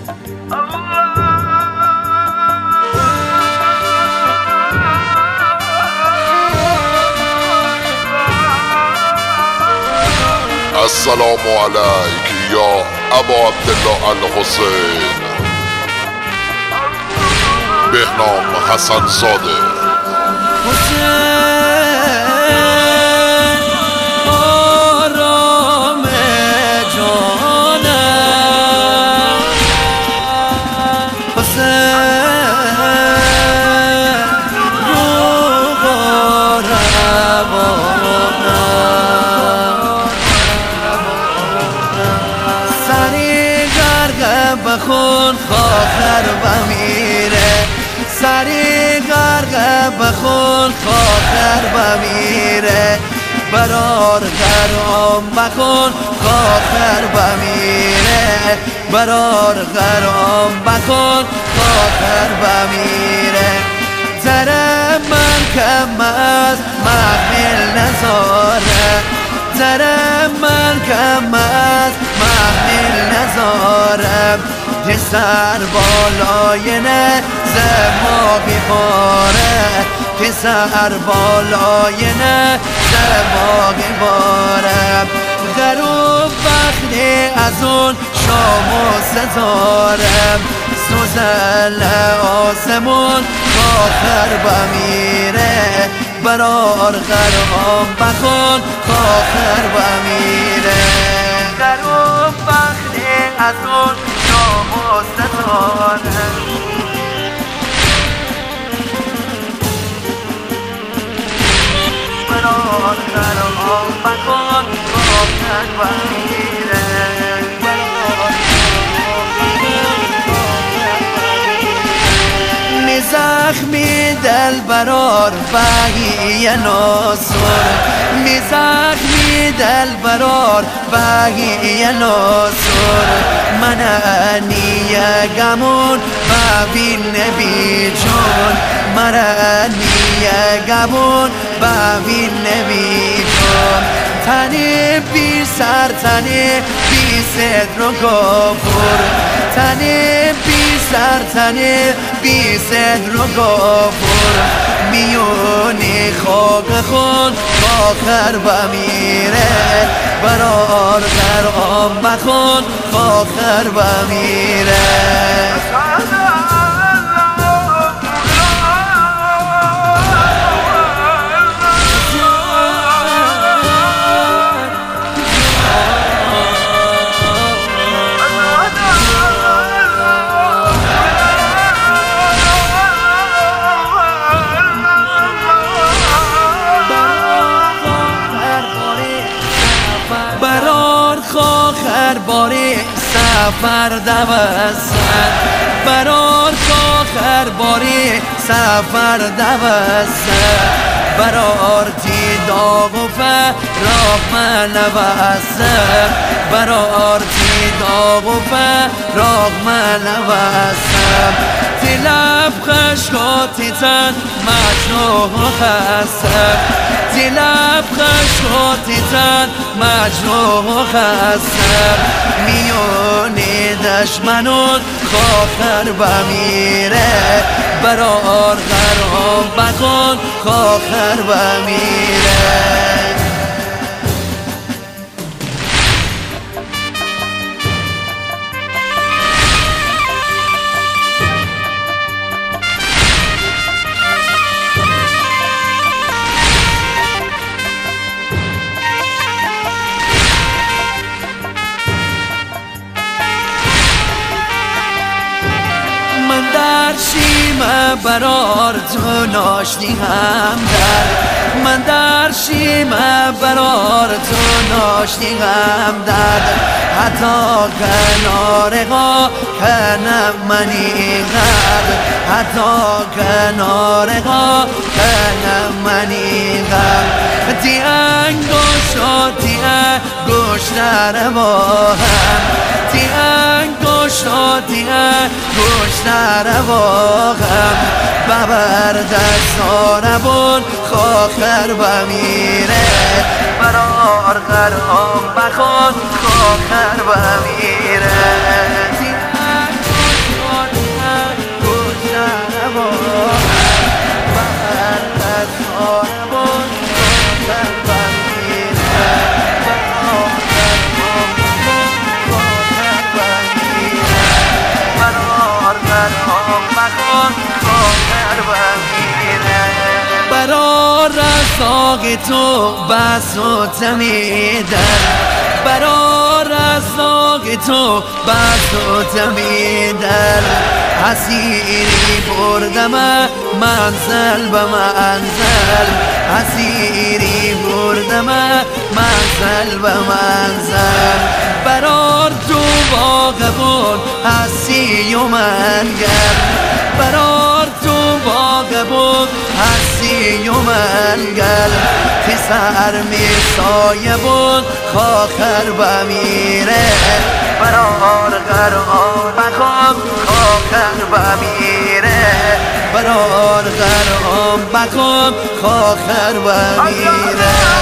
السلام عليك يا ابو عبد الله الحسين بهنام حسن زاده. آرام جانم حسین روغارم سری غرق بخون خاطر بمیره، سری غرق بخون خاطر بمیره، برار غرام بخون خاطر بمیره، برار غرام بخون خاطر بمیره. زرم من کم از محمل نزاره، زرم من کم از محمل نزارم، که سر بالای نه زما بباره، که سر بالای نه زما بباره. غروب وقتی از اون شام و ستارم، سوزل آسمون خاطر بمیره، برار غرام بخون خاطر بمیره. غروب وقتی از اون شام و ستارم، برار غرام بخون خاطر بمیره. زخمی دل برار بهی ناصر، می زخمی دل برار بهی ناصر، من نیه گمون ببین نبی جون، من نیه گمون ببین نبی جون. تنی بی سر تنی بی صدر و گفور، تنی بی سر تنی بی صدر و گفور، میونی خاک خون خاطر بمیره، برار غرام بخون خاطر بمیره. برار خاخر باری سفر دوستن، برار خاخر باری سفر دوستن، برار تی داغ و فراق من نوستن، برار تی داغ و فراق من نوستن. تی لب خشکاتی تن مجنون خستم، تی لب خشکاتی تن مجنون خستم، میونی دشمنون خاطر بمیره، برار غرام بخون خاطر بمیره. من در شیمه برار تو ناشنی هم در، من در شیمه برار تو ناشنی هم در، حتی کنار غا کنم منی غد، حتی کنار غا کنم منی غد. تی انگوشا تی انگوشتر با هم، تی انگوشا تی انگوشتر با هم، ببر دستانمون خاخر بمیره، برار غرام بخون خاخر بمیره. باغ تو بس و تمیدن برا رزاق تو بس و تمیدن اسیری بردم منزل به منزل اسیری بردم منزل به منزل برار تو باغبون هستی و منگر برار تو باغبون هستی و منگر پسر می سایه بود خاخر بمیره برار غرام بکن خاخر بمیره برار غرام بکن خاخر بمیره